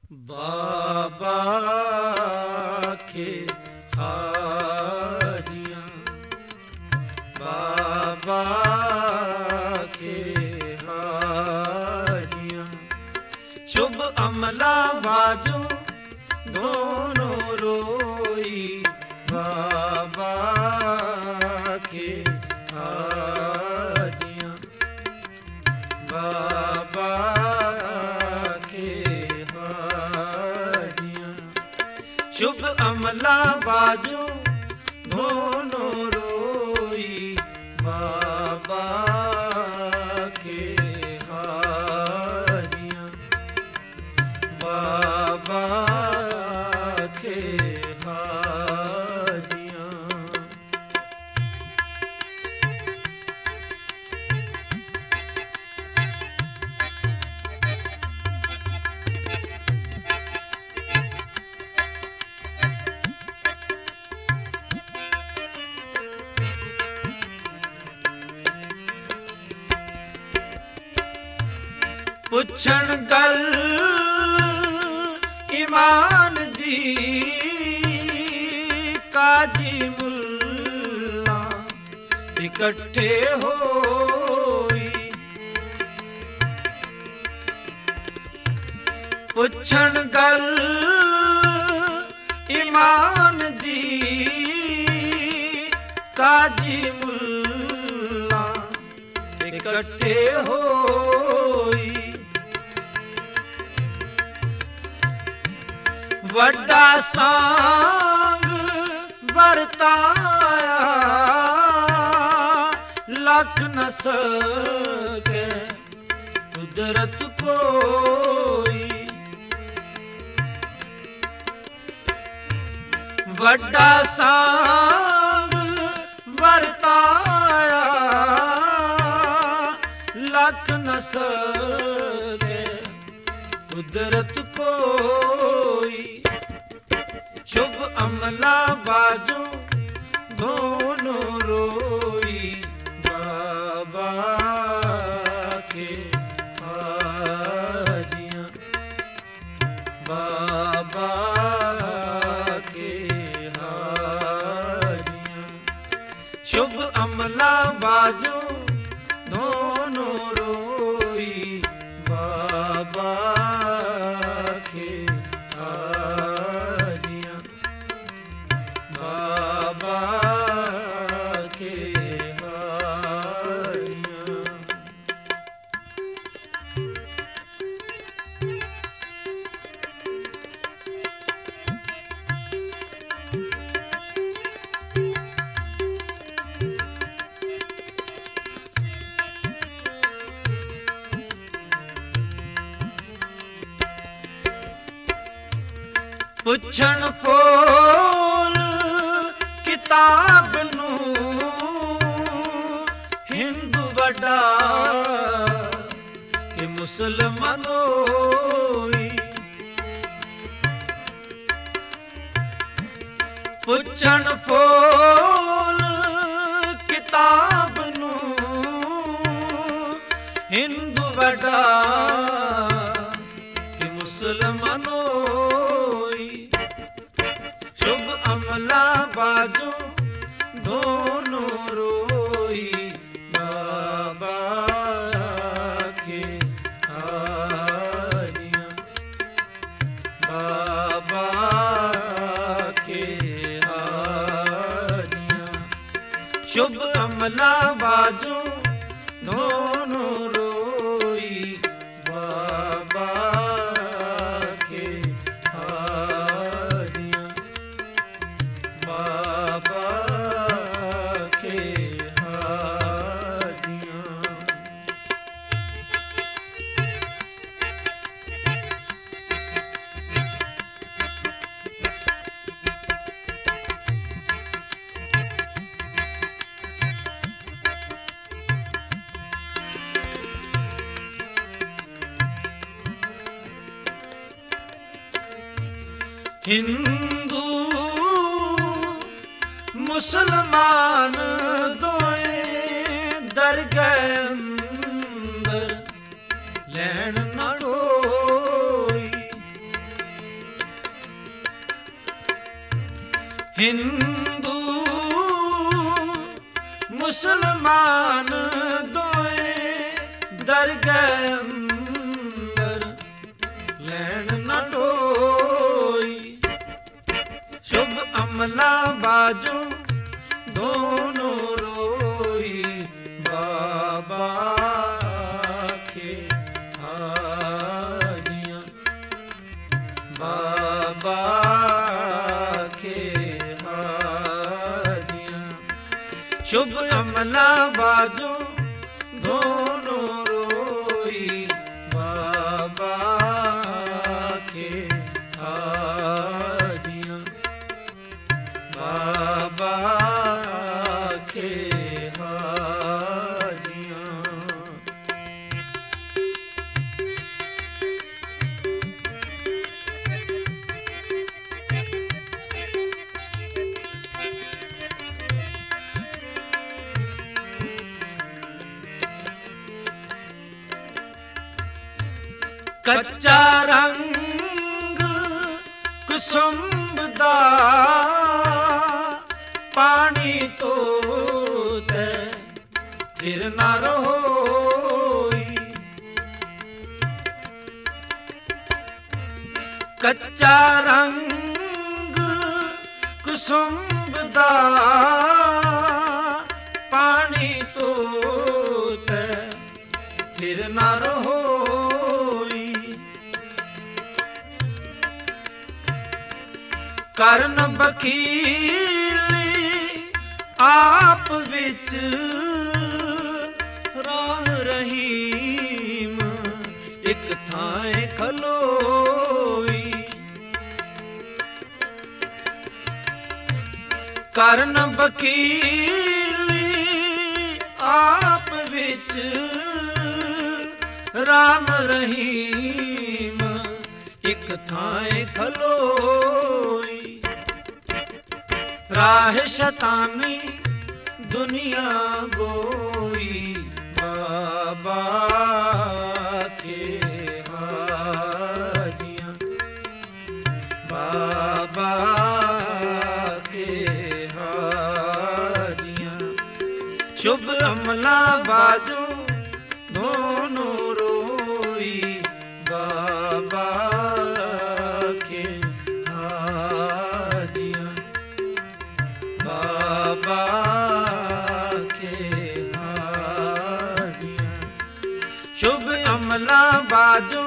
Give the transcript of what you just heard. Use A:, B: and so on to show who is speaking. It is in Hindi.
A: बाबा के हाजियाँ, बाबा के हाजियाँ, शुभ अमला बाजू दोनों रोई, बाबा के हाजियाँ, बाबा के हाजियाँ, शुभ अमला बाजू दोनों रोई, बाबा के हाजियाँ, बाबा के हाजियाँ। पुछण गल ईमान दी, काजी मुल्ला इकट्ठे होई, पुछण गल ईमान दी, काजी मुल्ला इकट्ठे होई, वड्डा सांग बरताया, लख न सके कुदरत कोई, वड्डा सांग बरताया, लख न सके कुदरत कोई, शुभ अमला बाजू दोनों रोई, बाबा के हाजियाँ, बाबा के हाजियाँ, शुभ अमला बाजू दोनों रोई, बाबा के हाजियाँ, बाबा के हाजियाँ। पुछण पोल किताब नूं हिंदू वड्डा कि मुसलमानोई, पुछण पोल किताब नूं हिंदू वड्डा कि मुसलमानोई, शुभ अमला बाजू दोनों रोई, बाबा के हाजियाँ, बाबा के हाजियाँ, शुभ अमला बाजू दोनों रोई, बाबा के हाजियाँ, बाबा के हाजियाँ। हिंदू मुसलमान दोए दरगाह अंदर लैन न रोई, हिंदू मुसलमान दोए दरगह अंबर लैन न ढोई। शुभ अमला बाजू दोनों रोई बाबा के हाजियां बाबा के हाजियां। शुभ अमला बाजू दोनों रोई बाबा के हाजियां बाबा के हाजियां। कच्चा रंग कुसुम दा पानी तो ते फिर न रोई। कच्चा रंग कुसुम दा पानी तो ते फिर न रोई। करन बकीली आप विच राम रहीम एक थाए खलोई। करन बकीली आप विच राम रहीम एक थाए खलोई। राह शतानी दुनिया गोई बाबा के हाजियां बाबा के हाजियां। शुभ अमला बाजू दोनों रोई बाबा के हाजियां बाबा के हाजियां। शुभ अमला बाजू